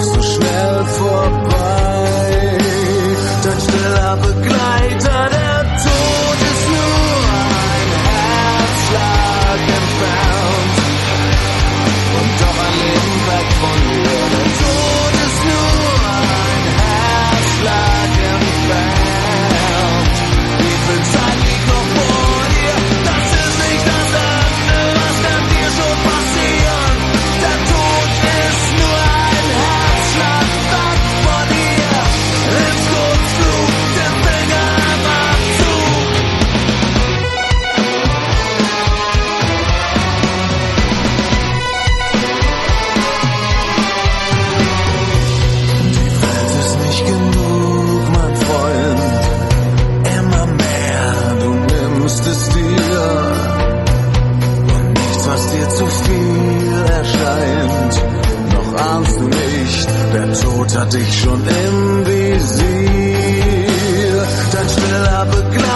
ist so schnell vorbei. Dein stiller Begleiter, der Tod ist nur ein Herzschlag entfernt und doch ein Leben weg von dir. Der Tod ist nur ein Herzschlag entfernt. Wie viel Zeit liegt noch vor dir? Das ist nicht das Ende, was kann dir schon passieren? Der Tod ist nur ein Herzschlag weg von dir. Ins Kurzflug, den Finger im Abzug. Die Welt ist nicht genug, mein Freund. Immer mehr, du nimmst es dir. Und nichts, was dir zu viel erscheint. Noch ahnst du nicht, der Tod hat dich schon im Visier. Dein stiller Begleiter.